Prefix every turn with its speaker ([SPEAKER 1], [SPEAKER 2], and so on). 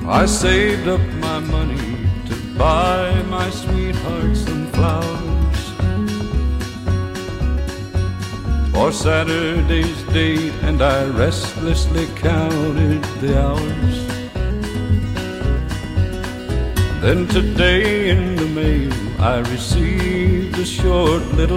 [SPEAKER 1] I saved up my money to buy my sweetheart some flowers for Saturday's date, and I restlessly counted the hours. Then today in the mail I received a short little